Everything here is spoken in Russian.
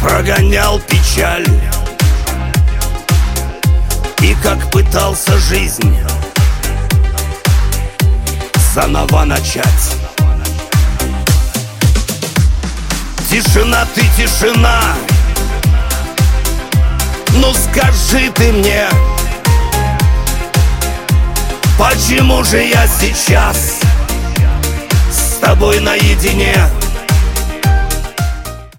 прогонял печаль, и как пытался жизнь заново начать. Тишина, ты тишина, ну скажи ты мне, почему же я сейчас с тобой наедине?